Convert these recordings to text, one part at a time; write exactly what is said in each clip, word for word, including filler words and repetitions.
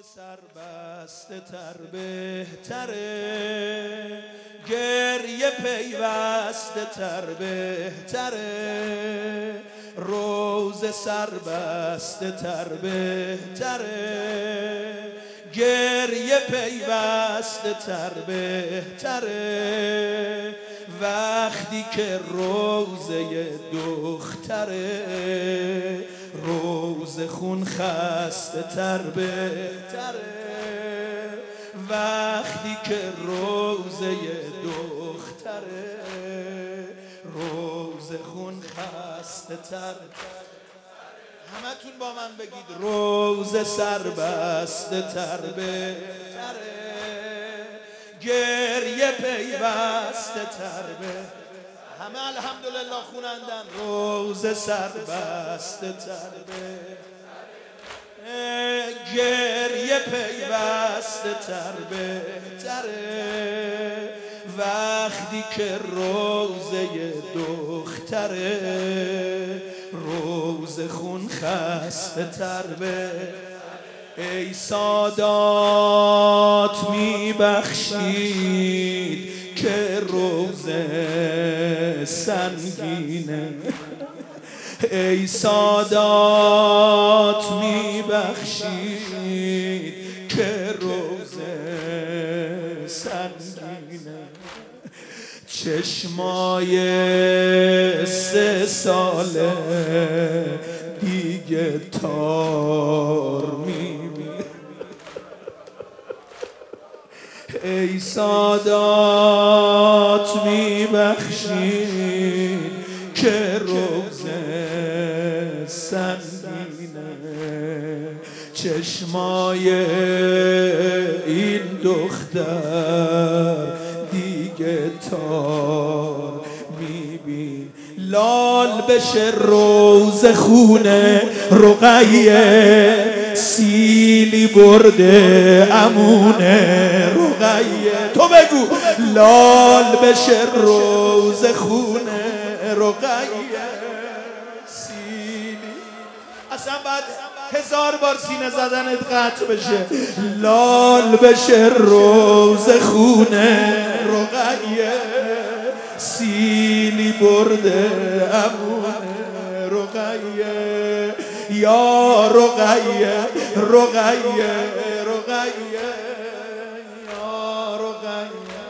سر بسته تر بهتره، گریه پیوسته تر بهتره، روز سر بسته تر بهتره، گریه پیوسته تر بهتره، وقتی که روزه دختره، روز خون خسته تر بهتره، وقتی که روزه دختره، روز خون خسته تر. همتون با من بگید روز سر بسته تر بهتره، گریه پیوسته تر بهتره. همه الحمدلله خونندن. روز سر بسته تر بهتره، گریه پیوسته تر بهتره، وقتی که روزه دختره، روز خون خسته تر بهتره. ای سادات میبخشید که روزه سنگینه، ای سادات میبخشید که روزه سنگینه، چشمای سه ساله دیگه تار میبینه، ای سادات میبخشید که روزه سنگینه، چشمای این دختر دیگه تار میبین. لال بشه روز خونه رقیه، سیلی برده امونه رقیه. تو بگو لال بشه روز خونه رقیه، سیلی. اصلا بعد هزار بار سینه زدنت قطع بشه. لال بشه روز خونه رقیه، سیلی برده امونه رقیه، یا رقیه رقیه رقیه یا رقیه،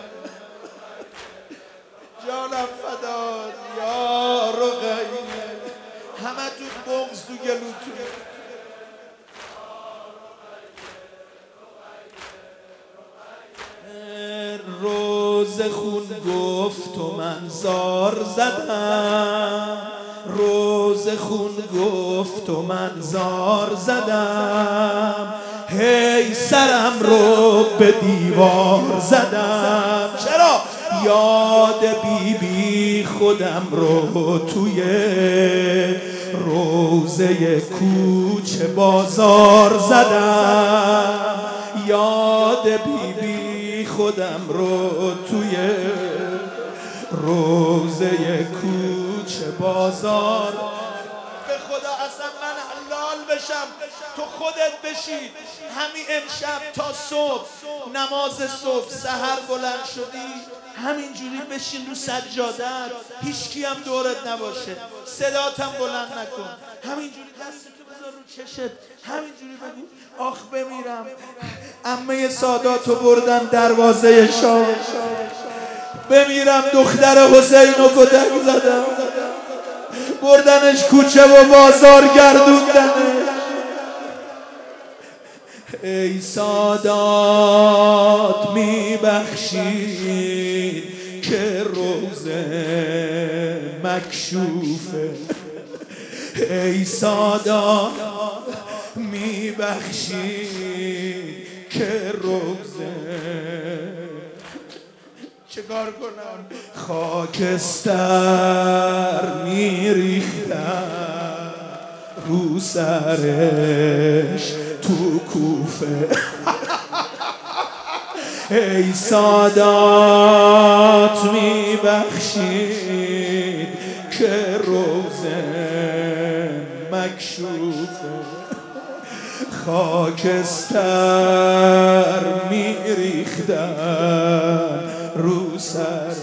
جانم فداد یا رقیه. همه تو بغض تو گلوتون. روز خون گفت و من زار زدم، روز خون گفت و من زار زدم، هی سرم رو به دیوار زدم. چرا؟ یاد بی بی خودم رو توی روزه کوچه بازار زدم، یاد بی بی خودم رو توی روزه کوچه بازار. به خدا اصلا من حلال بشم تو خودت بشی همین امشب تا صبح، نماز صبح سحر بلند شدی همینجوری بشین رو سجادت، هیچکی هم دورت نباشه، صداتم بلند نکن، همینجوری دستتو بذار رو چشت، همینجوری بگو آخ بمیرم عمه ساداتو بردن دروازه شاه، بمیرم دختر حسین و کتک زدم، بردنش کوچه و بازار گردوندنش. ای سادات میبخشید که روزه مکشوفه، ای سادات میبخشید که روزه. چه کار کنم؟ خاکستر میریختم رو سرش تو کوفه، ای سادات میبخشید که روزه مکشوفه، خاکستر میریختن رو سر،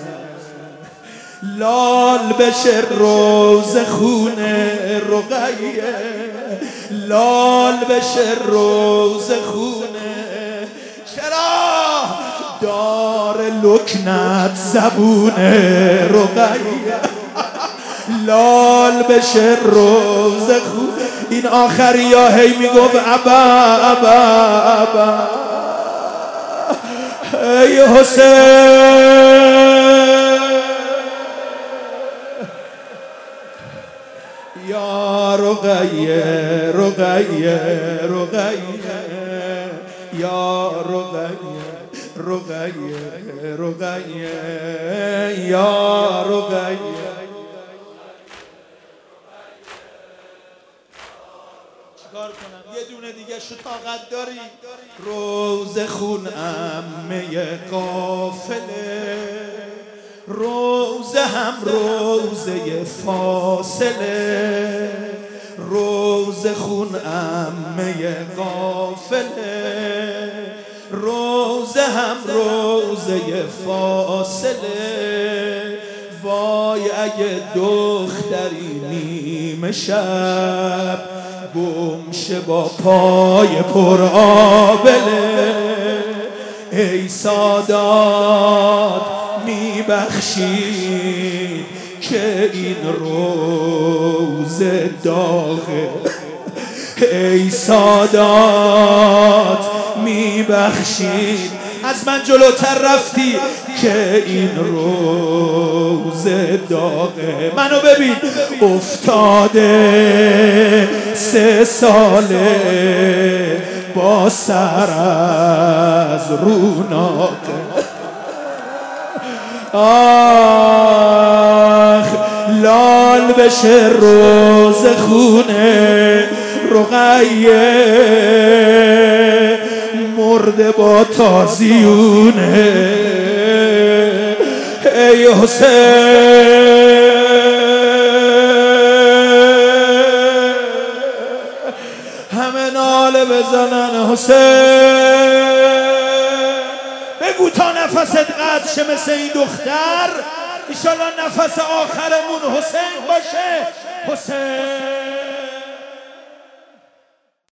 لال بشه روز خونه رقیه، لال بشه روز خونه. چرا دار لکنت زبونه رقیه، لال بشه روز خونه. این آخری ها هی میگفت ابا ابا ابا ای حسین یا رقیه رقیه رقیه یا رقیه رقیه رقیه یا رقیه. چیکار کنم؟ یه دونه دیگه شو طاقت داری؟ روز خون عمه قافله، روزه هم روزه فاصله، روز خون عمه قافله، روزه هم روزه فاصله. وای اگه دختری نیمه شب گمشه با پای پر آبله، ای سادات میبخشید که این روز داغه، ای سادات میبخشید از من جلوتر رفتی که این روز داغه. منو ببین افتاده سه ساله با سر از روناقه. آخ لال بشه روز خونه رقیه، مرده با تازیونه. ای حسین همه ناله بزنن حسین. بگو تا نفست قطع شه مثل این دختر، ایشالله نفس آخرمون حسین باشه. حسین